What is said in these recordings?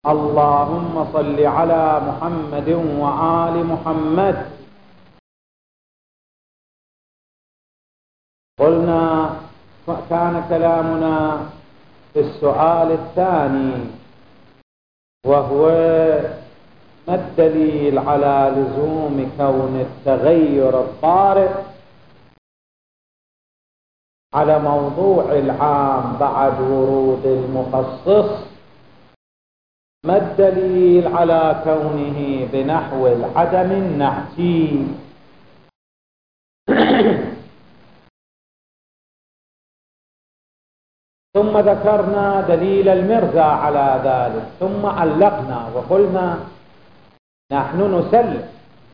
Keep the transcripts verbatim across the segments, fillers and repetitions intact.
اللهم صل على محمد وآل محمد. قلنا كان كلامنا في السؤال الثاني، وهو ما الدليل على لزوم كون التغير الطارئ على موضوع العام بعد ورود المخصص؟ ما الدليل على كونه بنحو العدم النعتي؟ ثم ذكرنا دليل المرزا على ذلك، ثم علقنا وقلنا نحن نسلم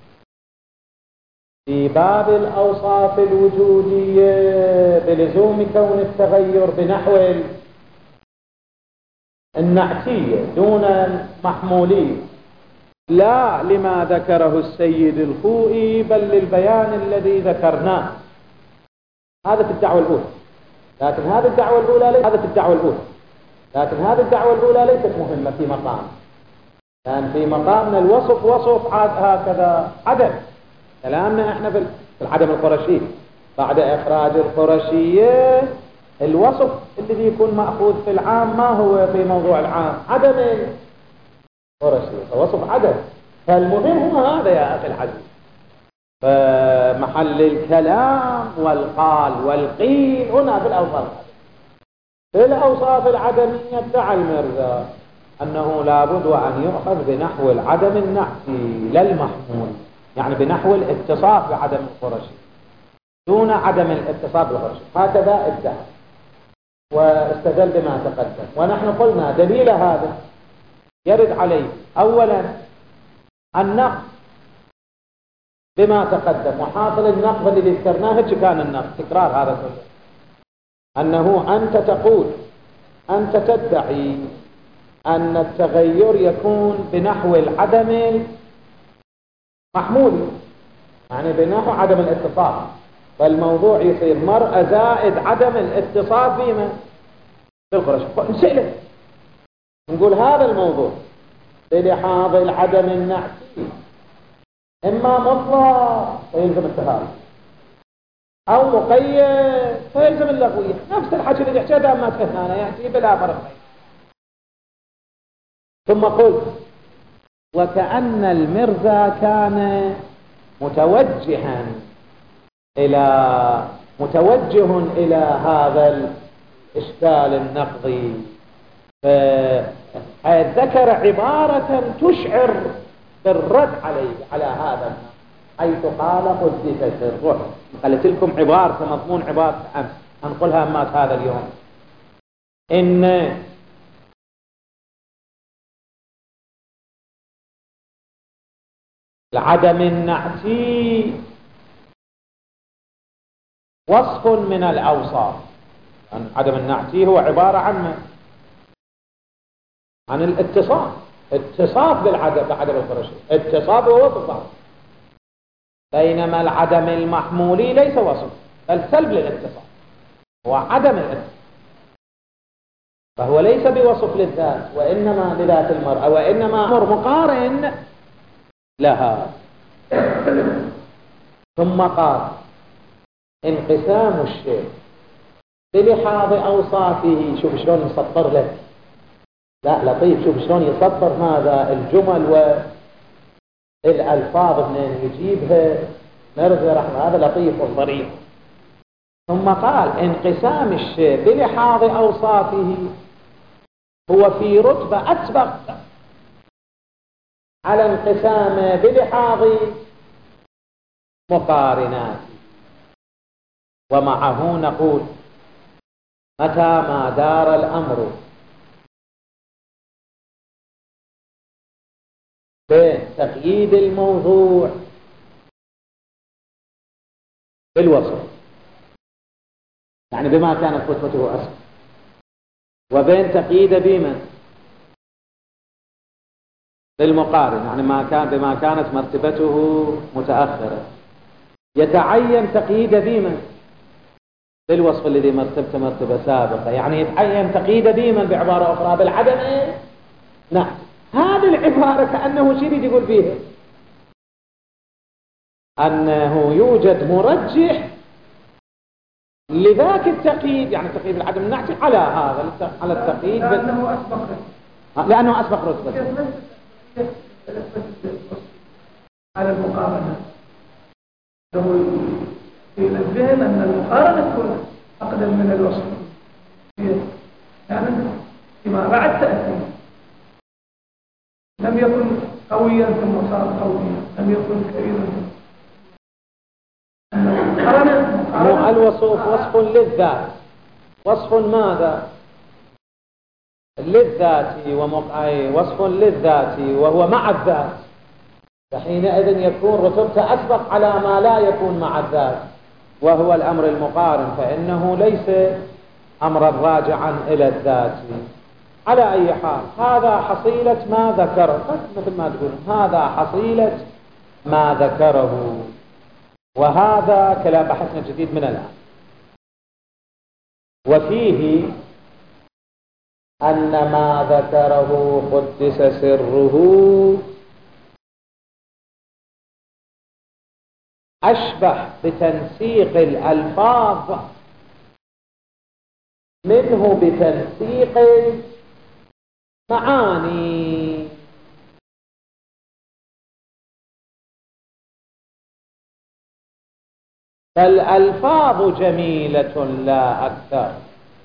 في باب الأوصاف الوجودية بلزوم كون التغير بنحو النعتية دون المحمولية، لا لما ذكره السيد الخوئي بل للبيان الذي ذكرناه. هذا في الدعوة الأولى، لكن هذه الدعوة الأولى ليست هذا في الدعوة الأولى لكن هذه الدعوة الأولى ليست مهمة في مقام، لأن في مقامنا الوصف وصف هكذا عدم. كلامنا احنا في العدم القرشي بعد إخراج القرشية، الوصف الذي يكون مأخوذ في العام ما هو في موضوع العام؟ عدم القرشي، فوصف عدم. فالمهم هو هذا يا أخي العزيز، فمحل الكلام والقال والقيل هنا في الأوصاف في الأوصاف العدمية بتاع المرزا، أنه لابد أن يؤخذ بنحو العدم النعتي لا المحمول، يعني بنحو الاتصاف بعدم القرشي دون عدم الاتصاف بالقرشي. هكذا ادعى واستدل بما تقدم، ونحن قلنا دليل هذا يرد عليه أولا النقد بما تقدم، وحاصل النقد الذي ذكرناه كان النقد تكرار هذا كله، أنه أنت تقول أنت تدعي أن التغير يكون بنحو العدم محمول، يعني بنحو عدم الاتصاف، فالموضوع يصير مرأة زائد عدم الاتصاف بما بالقرش. نسأله نقول هذا الموضوع بلحاظ العدم النعتي إما مطلق فيلزم التهاوي، أو مقيد فيلزم اللغوية. نفس الحكي اللي يحكي ما تفهمنا يأتي بلا فرق. ثم قلت وكأن المرزا كان متوجها إلى متوجه إلى هذا الإشكال النقضي، فذكر عبارة تشعر بالرد عليه على هذا، حيث قال قدست الروح. قالت لكم عبارة مضمون عبارة أمس أنقلها أمات هذا اليوم، إن العدم النعتي وصف من الأوصاف. يعني عدم النعتي هو عبارة عن عن الاتصاف، اتصاف بالعدم بعدم القرشي، اتصاف هو وصف، بينما العدم المحمولي ليس وصف بل سلب للاتصاف، هو عدم الاتصاف، فهو ليس بوصف للذات وإنما لذات المرأة، وإنما أمر مقارن لها. ثم قال انقسام الشيء بلحاظ أوصافه. شوف شلون يسطر لك، لا لطيف، شوف شلون يسطر ماذا الجمل والألفاظ منين يجيبها مرزا رحمه، هذا لطيف وظريف. ثم قال انقسام الشيء بلحاظ أوصافه هو في رتبة أسبق على انقسام بلحاظ مقارنات. ومعه نقول متى ما دار الأمر بتقييد الموضوع بالوصف، يعني بما كانت رتبته أسبق، وبين تقييد بمن بالمقارن، يعني ما كان بما كانت مرتبته متأخرة، يتعين تقييد بمن بالوصف الذي مرتبته مرتبة سابقة، يعني يتعين تقييد بمن بعبارة أخرى بالعدم. نعم، هذه العبارة كأنه شيء يقول فيها أنه يوجد مرجح لذاك التقييد، يعني التقييد بالعدم النعتي على هذا، على التقييد لأنه أسبق لأنه أسبق رتبة على المقارنة. لو ينبهن أن المقارنة تكون أقدم من الوصف، يعني فيما بعد تأتي لم يكن قويا ثم صار قويا، لم يكن كبيرا. مو الوصف وصف للذات، وصف ماذا؟ للذات، ومقعي وصف للذات وهو مع الذات، فحينئذ يكون رتبته أسبق على ما لا يكون مع الذات وهو الأمر المقارن، فإنه ليس أمرا راجعا إلى الذات. على أي حال هذا حصيلة ما ذكره، مثل ما تقول هذا حصيلة ما ذكره، وهذا كلام بحثنا جديد من الآن. وفيه أن ما ذكره قدس سره أشبه بتنسيق الألفاظ منه بتنسيق المعاني. فالألفاظ جميلة لا أكثر،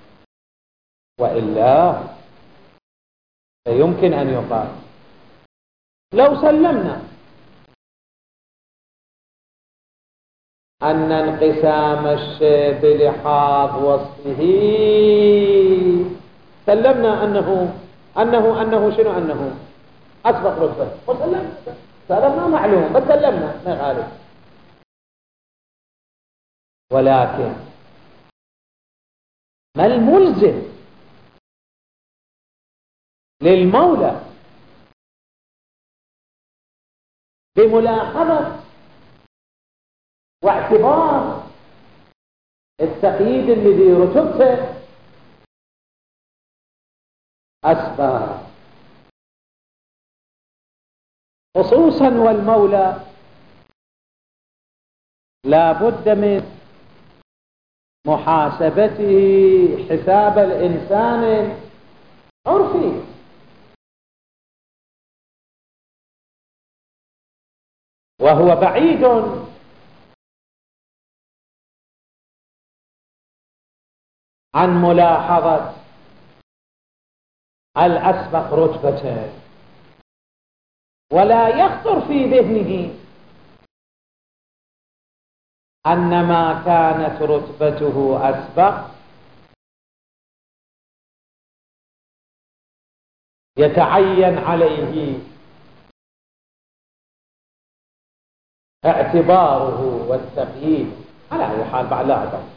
وإلا فيمكن أن يقال لو سلمنا أن انقسام الشيء بلحاظ وصفه، سلمنا أنه أنه أنه شنو أنه أسبق رتبة، وسلمنا هذا ما معلوم، بس سلمنا ما غالب. ولكن ما الملزم للمولى بملاحظة واعتبار التقييد الذي رتبته أسباب، خصوصا والمولى لا بد من محاسبته حساب الإنسان عرفي، وهو بعيد عن ملاحظة الأسبق رتبته، ولا يخطر في ذهنه أن ما كانت رتبته أسبق يتعين عليه اعتباره والتقييد. على أي حال بعد لا أدري،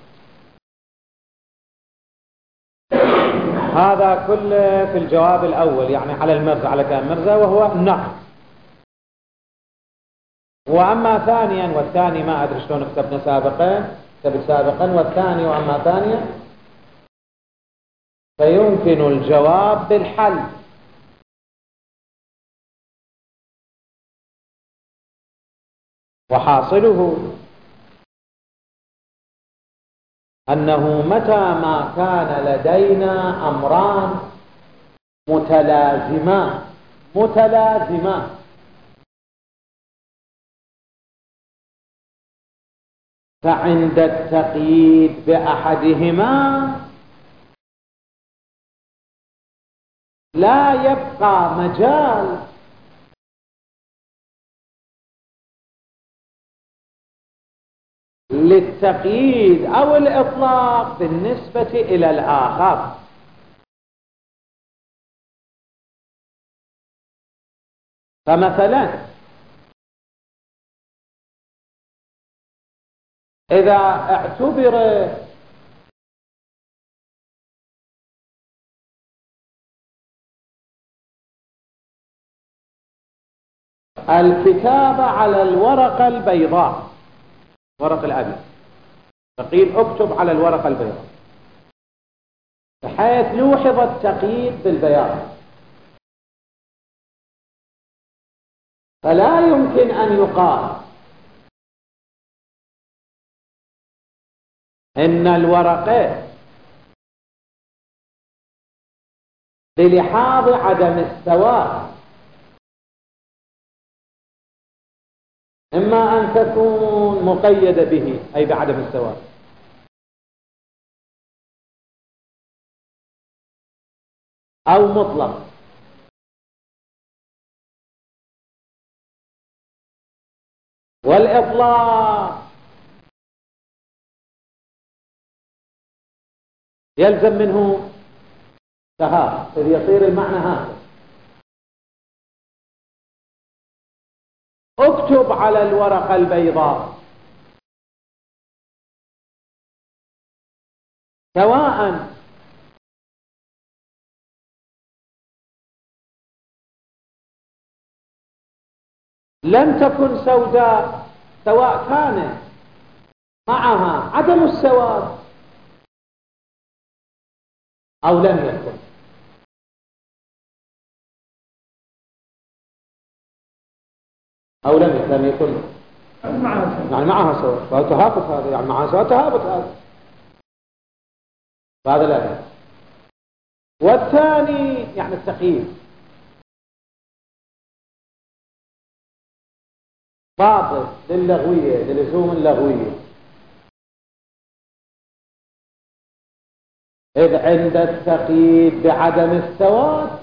هذا كله في الجواب الأول، يعني على المرزا، على كلام مرزا، وهو النقد. وأما ثانيا، والثاني ما أدري شلون كتبنا سابقا، كتبت سابقا والثاني، وأما ثانيا فيمكن الجواب بالحل. وحاصله أنه متى ما كان لدينا أمران متلازمان متلازمان فعند التقييد بأحدهما لا يبقى مجال للتقييد أو الإطلاق بالنسبة إلى الآخر. فمثلا إذا اعتبر الكتابة على الورقة البيضاء، ورق الأبيض، فقيل اكتب على الورقة البيضاء، بحيث لوحظ التقييد بالبياض، فلا يمكن أن يقال إن الورقة بلحاظ عدم السواء إما أن تكون مقيدة به أي بعدم السواء، أو مطلق. والإطلاق يلزم منه تهاب، إذ يصير المعنى هذا: اكتب على الورقة البيضاء سواء لم تكن سوداء، سواء كان معها عدم السواد أو لم يكن. أو لم لم يكن يعني معها سواد، فتهافت هذا، يعني معها سواد تهافت هذا، فهذا لا يجوز. والثاني يعني التقييد باطل للغوية، للزوم اللغوية، إذ عند التقييد بعدم السواد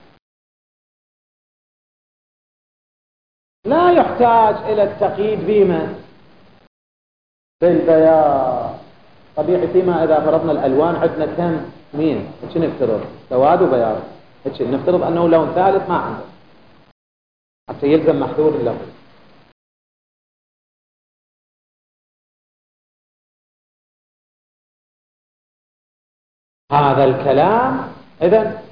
لا يحتاج إلى التقييد بما بالبياض. طبيعي فيما إذا فرضنا الألوان عندنا كم مين ايش نفترض؟ سواد وبياض، ايش نفترض أنه لون ثالث ما عنده حتى يلزم محذور اللغوي. هذا الكلام إذن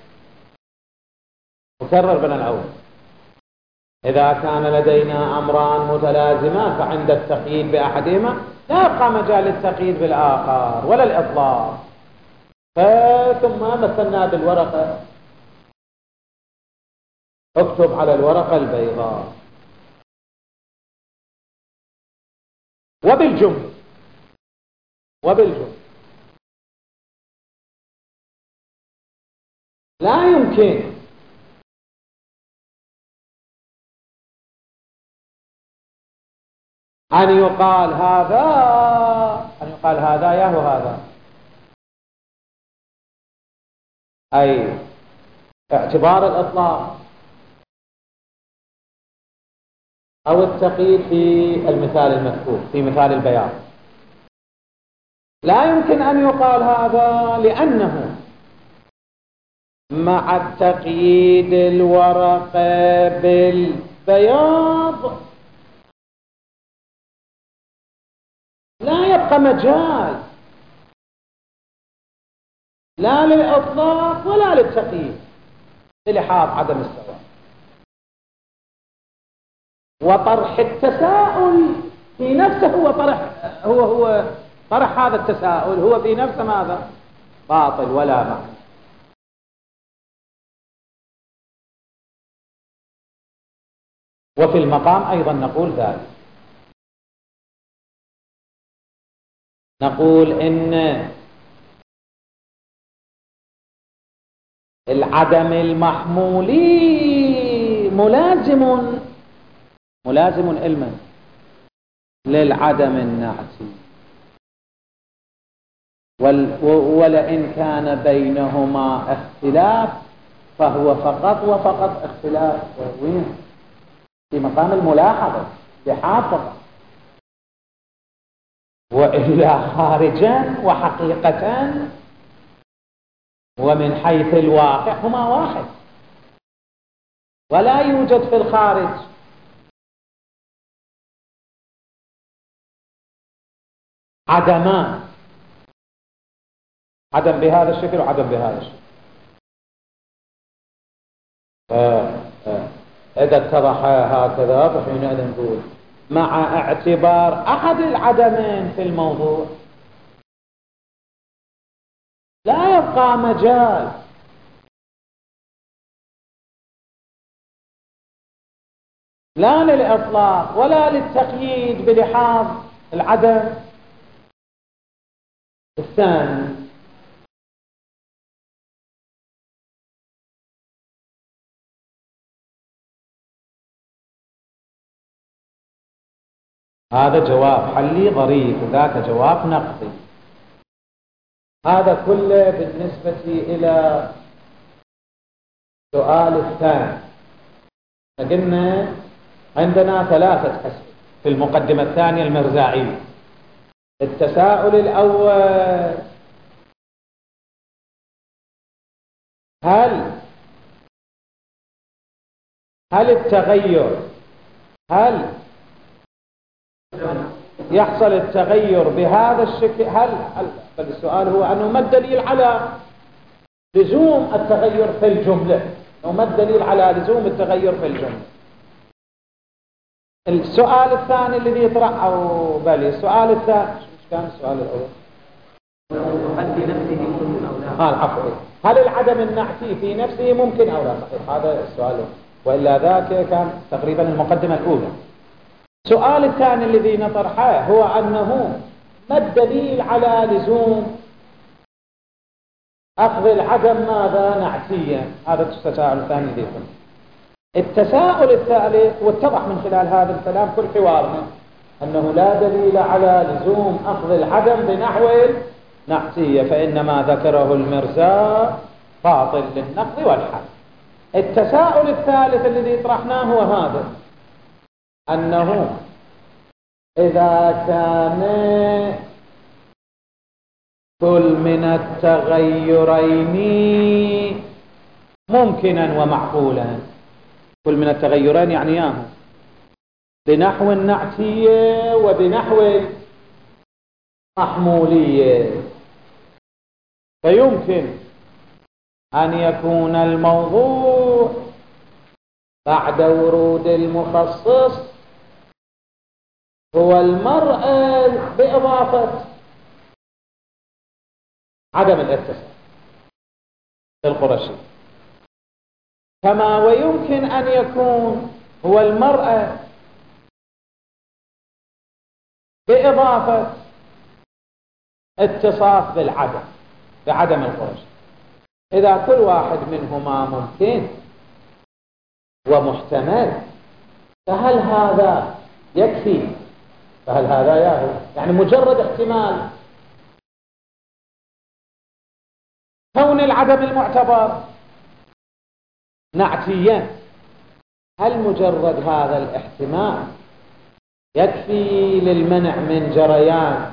مكرر من الأول. إذا كان لدينا أمران متلازمان فعند التقييد بأحدهما لا يبقى مجال للتقييد بالآخر ولا الإطلاق. ثم مثلنا بالورقة، اكتب على الورقة البيضاء وبالجمل وبالجمل لا يمكن أن يقال هذا أن يقال هذا يا هذا، أي اعتبار الإطلاق أو التقييد في المثال المذكور في مثال البيان لا يمكن أن يقال هذا، لأنه مع التقييد الورقة بالبياض لا يبقى مجال لا للإطلاق ولا للتقييد للحاظ عدم السواء. وطرح التساؤل في نفسه هو طرح هو هو طرح هذا التساؤل هو في نفسه ماذا؟ باطل ولا معنى. وفي المقام أيضا نقول ذلك، نقول إن العدم المحمولي ملازم ملازم علما للعدم النعتي، ولئن كان بينهما اختلاف فهو فقط وفقط اختلاف وين في مقام الملاحظة بحافظ، وإلا خارجا وحقيقة ومن حيث الواقع هما واحد، ولا يوجد في الخارج عدمان، عدم بهذا الشكل وعدم بهذا الشكل. إذا اتضح هكذا فحينئذ نقول مع اعتبار أحد العدمين في الموضوع لا يبقى مجال لا للإطلاق ولا للتقييد بلحاظ العدم الثاني. هذا جواب حلي ظريف وذاك جواب نقدي. هذا كله بالنسبة إلى السؤال الثاني. قلنا عندنا ثلاثة أسئلة في المقدمة الثانية المرزاعية. التساؤل الأول: هل هل التغير هل يحصل التغير بهذا الشكل؟ هل, هل السؤال هو أنه ما الدليل على لزوم التغير في الجملة؟ وما الدليل على لزوم التغير في الجملة؟ السؤال الثاني الذي يطرح أو بالي السؤال الثاني شو كان السؤال الأول؟ هل في نفسه ممكن أو لا؟ ها العفو. هل العدم النعتي في نفسه ممكن أو لا؟ صحيح هذا السؤال، وإلا ذاك كان تقريبا المقدمة الأولى. السؤال الثاني الذي نطرحه هو أنه ما الدليل على لزوم أخذ العدم ماذا نعتيا؟ هذا التساؤل الثاني الذي يكون. التساؤل الثالث واتضح من خلال هذا الكلام كل حوارنا أنه لا دليل على لزوم أخذ العدم بنحو نعتية، فإنما ذكره المرزا باطل للنقض والحل. التساؤل الثالث الذي طرحناه هو هذا: أنه إذا كان كل من التغيرين ممكنا ومعقولا، كل من التغيرين يعني ياهو بنحو النعتية وبنحو محمولية، فيمكن أن يكون الموضوع بعد ورود المخصص هو المرء بإضافة عدم الاتصال القرشي، كما ويمكن أن يكون هو المرء بإضافة اتصاف بالعدم بعدم القرشي. إذا كل واحد منهما ممكن ومحتمل فهل هذا يكفي؟ فهل هذا ياهو يعني مجرد احتمال كون العدم المعتبر نعتيا، هل مجرد هذا الاحتمال يكفي للمنع من جريان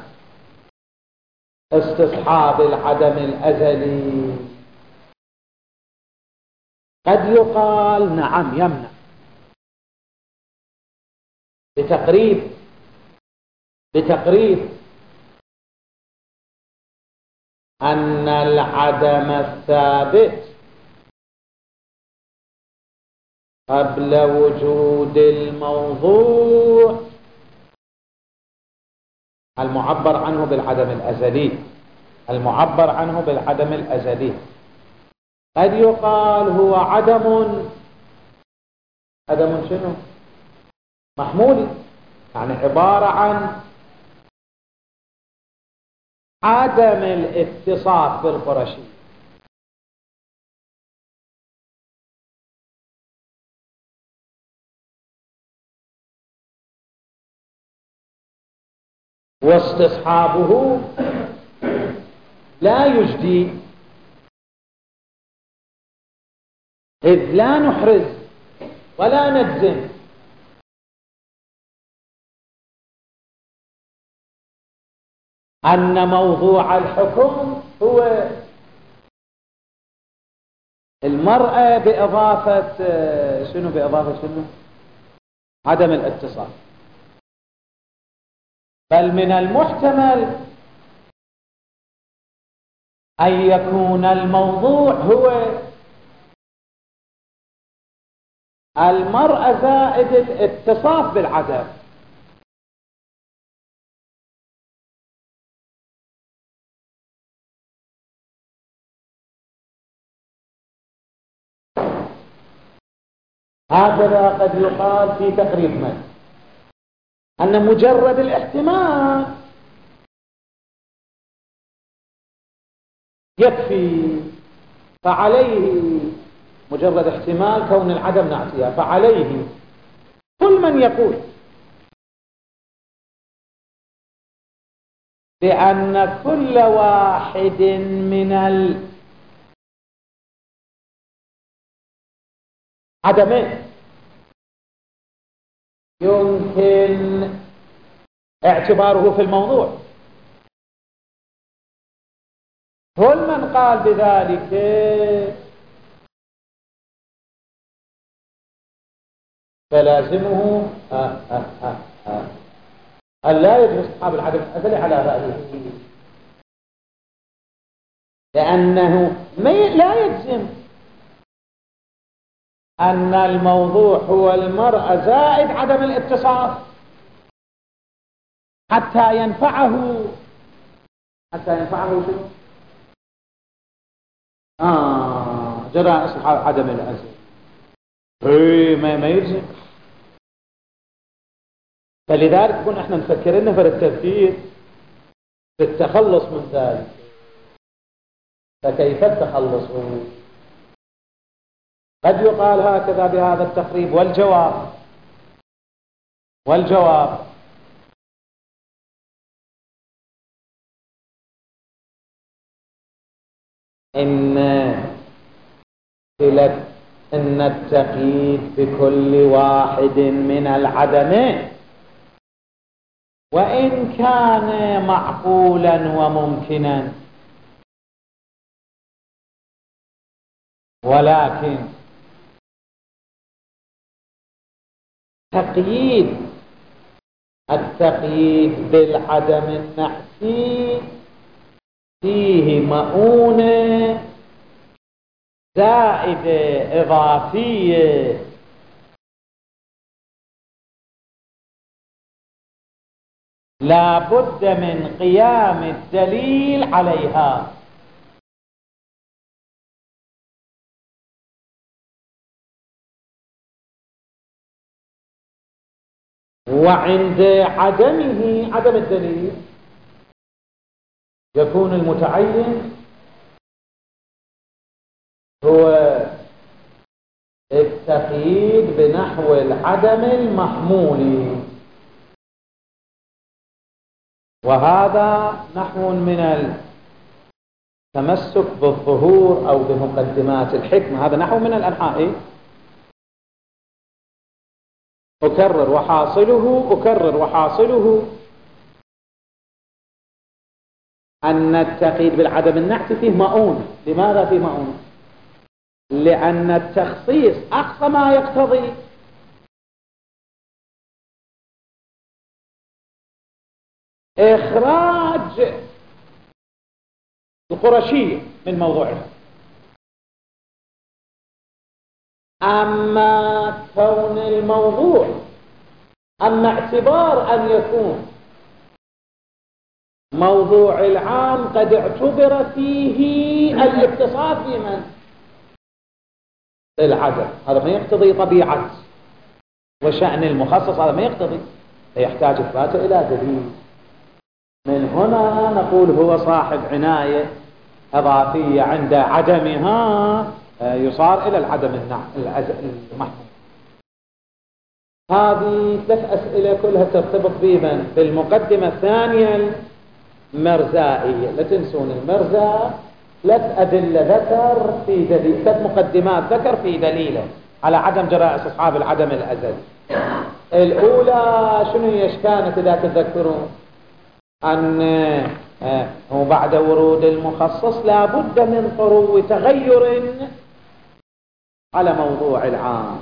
استصحاب العدم الأزلي؟ قد يقال نعم يمنع بتقريب بتقريب أن العدم الثابت قبل وجود الموضوع المعبر عنه بالعدم الأزلي المعبر عنه بالعدم الأزلي قد يقال هو عدم عدم شنو؟ محمولي، يعني عبارة عن عدم الاتصاف بالقرشي. واستصحابه لا يجدي، إذ لا نحرز ولا نجزم أن موضوع الحكم هو المرأة بإضافة شنو بإضافة شنو؟ عدم الاتصال، بل من المحتمل أن يكون الموضوع هو المرأة زائد الاتصاف بالعدم. هكذا قد يقال في تقريب من أن مجرد الاحتمال يكفي، فعليه مجرد احتمال كون العدم نعطيها، فعليه كل من يقول بأن كل واحد من العدمين يمكن اعتباره في الموضوع، كل من قال بذلك فلازمه آه آه آه آه أن لا يجوز أصحاب العدم الأزلي على رأيه، لأنه لا يجزم أن الموضوع هو المرأة زائد عدم الاتصاف حتى ينفعه حتى ينفعه شنو؟ آه جرى أصحاب عدم الأزلي إيه ما ما يجزم. فلذلك كنا احنا نفكر لنا في التفكير في التخلص من ذلك. فكيف التخلص؟ قد يقال هكذا بهذا التقريب، والجواب والجواب إن إن التقييد بكل واحد من العدمين وإن كان معقولا وممكنا، ولكن تقييد التقييد بالعدم النحسي فيه مؤونة زائدة إضافية لا بد من قيام الدليل عليها. وعند عدمه عدم الدليل يكون المتعين هو التقييد بنحو العدم المحمول، وهذا نحو من التمسك بالظهور أو بمقدمات الحكمة، هذا نحو من الأنحاء. أكرر وحاصله أكرر وحاصله أن التقييد بالعدم النحسي فيه مؤونة. لماذا فيه مؤونة؟ لأن التخصيص أقصى ما يقتضي إخراج القرشية من موضوعها. أما كون الموضوع أما اعتبار أن يكون موضوع العام قد اعتبر فيه الاتصال في من؟ العدم، هذا ما يقتضي طبيعة وشأن المخصص، هذا ما يقتضي، يحتاج إثباته إلى دليل. من هنا نقول هو صاحب عناية إضافية عند عدمها يصار إلى العدم المحمول. هذه ثلاث أسئلة كلها ترتبط بمن؟ بالمقدمة الثانية المرزائية. لا تنسون المرزا ثلاث أدلة ذكر في دليل، ثلاث مقدمات ذكر في دليله على عدم جرائم أصحاب العدم الأزلي. الأولى شنو هي كانت إذا تذكرون؟ أن بعد ورود المخصص لا بد من طرو تغير على موضوع العام،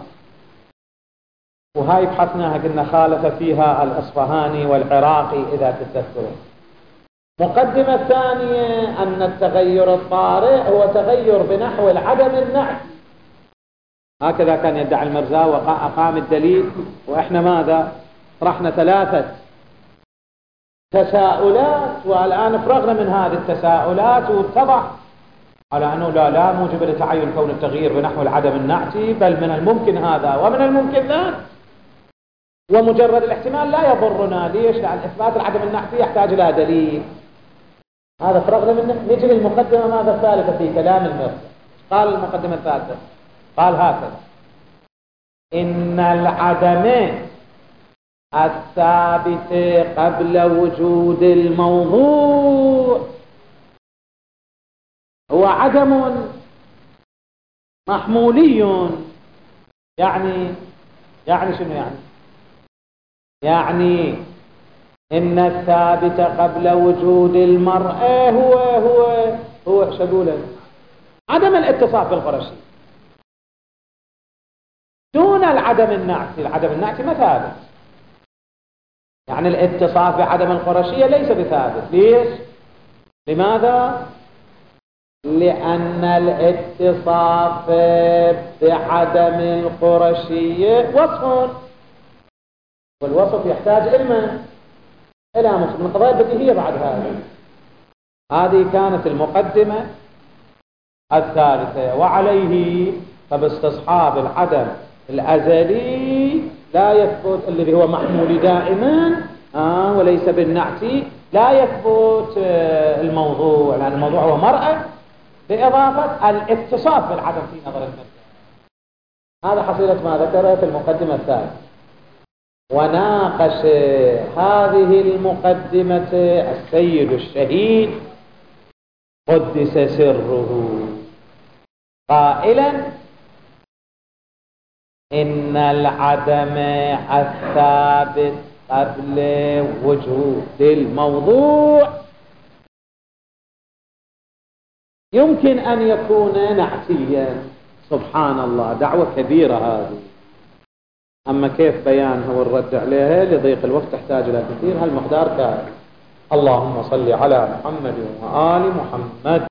وهاي بحثناها قلنا خالف فيها الأصفهاني والعراقي إذا تتذكرون. مقدمة الثانية أن التغير الطارئ هو تغير بنحو العدم النحسي، هكذا كان يدعي المرزا وأقام الدليل. وإحنا ماذا؟ طرحنا ثلاثة تساؤلات، والآن فرغنا من هذه التساؤلات واتضح على أنه لا لا موجب لتعين كون التغيير بنحو العدم النعتي، بل من الممكن هذا ومن الممكن ذاك، ومجرد الاحتمال لا يضرنا. ليش؟ لأن إثبات العدم النعتي يحتاج إلى دليل. هذا فرغنا منه. نجي للمقدمة ماذا الثالثة في كلام المرسل. قال المقدمة الثالثة، قال هكذا: إن العدم الثابت قبل وجود الموضوع هو عدم محمولي. يعني يعني شنو يعني؟ يعني إن الثابت قبل وجود المرء هو هو هو شقوله عدم الاتصاف بالقرشي دون العدم النعتي. العدم النعتي ما ثابت، يعني الاتصاف بعدم القرشية ليس بثابت. ليش؟ لماذا؟ لأن الاتصاف بعدم القرشية وصف، والوصف يحتاج علما إلى من قضايا بديهية. بعد هذا هذه كانت المقدمة الثالثة. وعليه فباستصحاب العدم الأزلي لا يثبت، الذي هو محمول دائما آه وليس بالنعتي، لا يثبت آه الموضوع، لأن الموضوع هو مرأة بإضافة الاتصاف بالعدم في نظر المرء. هذا حصيلة ما ذكره في المقدمة الثالثة. وناقش هذه المقدمة السيد الشهيد قدس سره قائلا: إن العدم الثابت قبل وجود الموضوع يمكن أن يكون نعتيا. سبحان الله، دعوة كبيرة هذه. أما كيف بيانها والرد عليها لضيق الوقت تحتاج إلى كثير. هالمقدار كافي. اللهم صل على محمد وآل محمد.